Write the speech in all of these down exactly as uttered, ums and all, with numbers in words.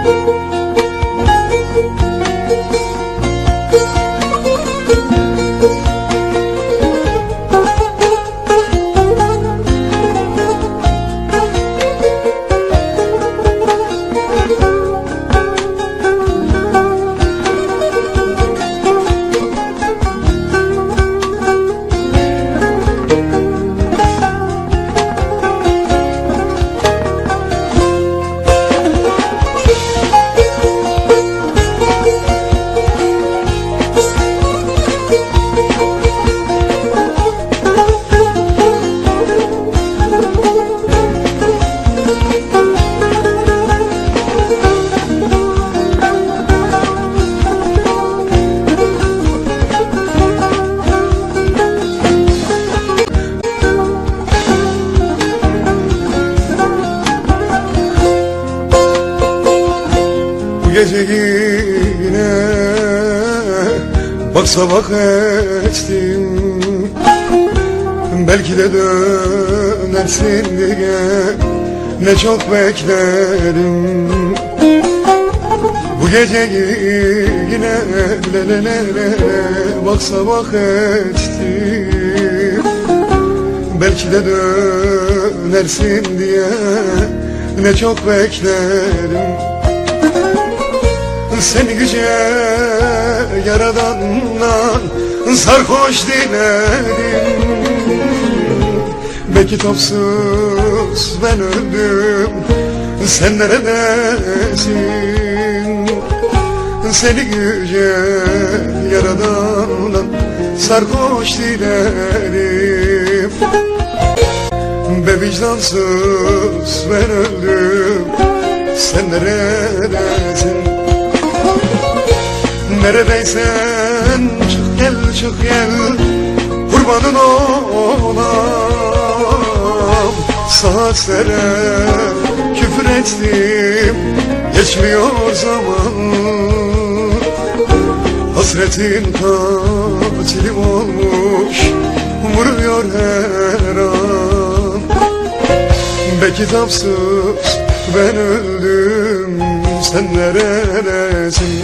Gece yine bak sabah ettim, belki de dönersin diye ne çok beklerim. Bu gece yine le le le le bak sabah ettim, belki de dönersin diye ne çok beklerim. Seni yüce Yaradan'dan sarhoş dilerim. Be kitapsız ben öldüm, sen neredesin? Seni yüce Yaradan'dan sarhoş dilerim. Be vicdansız ben öldüm, sen neredesin? Neredeysen çık gel çık gel, kurbanın olam. Saatlere küfür ettim, geçmiyor zaman. Hasretin katilim olmuş, vuruyor her an. Be kitapsız ben öldüm, sen neredesin?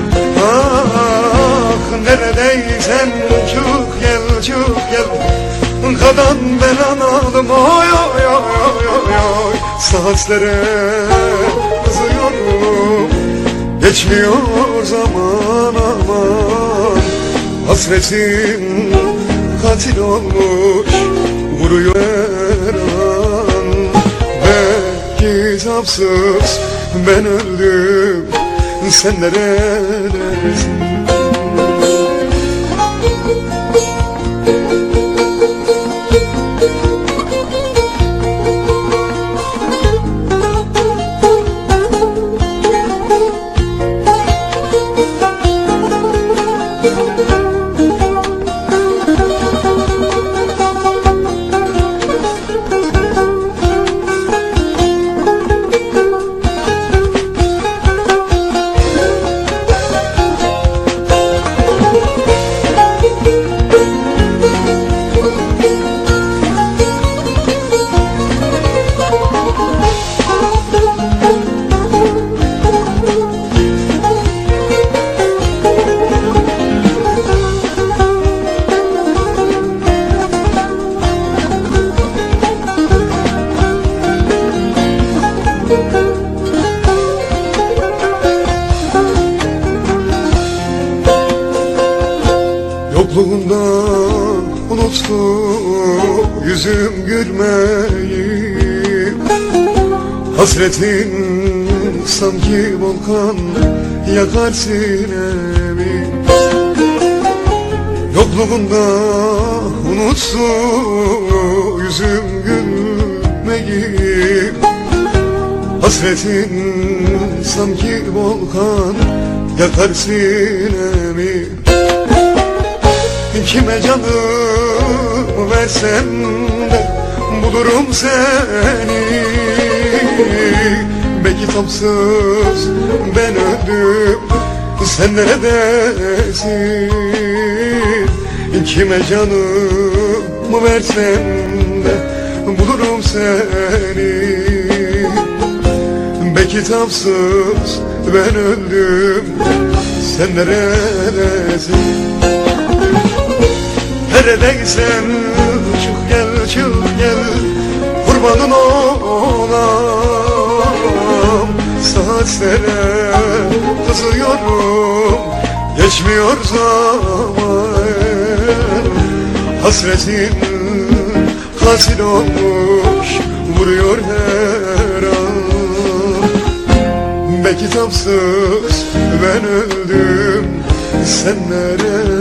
Ah neredeysen çık gel çık gel, kadan belan aldım oy oy oy oy oy. Saatlere kızıyorum, geçmiyor zaman aman. Hasretin katil olmuş, vuruyor her an. Be kitapsız ben öldüm, sen neredesin? Yokluğundan unuttu yüzüm gülmeyi. Hasretin sanki volkan yakar sinemi. Yokluğunda unuttu yüzüm gülmeyi. Hasretin sanki volkan yakar sinemi. Kime canımı versem de bulurum seni. Be kitapsız ben öldüm, sen neredesin? Kime canımı versem de bulurum seni. Be kitapsız ben öldüm, sen neredesin? Neredeysen çık gel, çık gel, kurbanın olam. Saatlere kızıyorum, geçmiyor zaman. Hasretin katil olmuş, vuruyor her an. Be kitapsız ben öldüm, sen neredesin?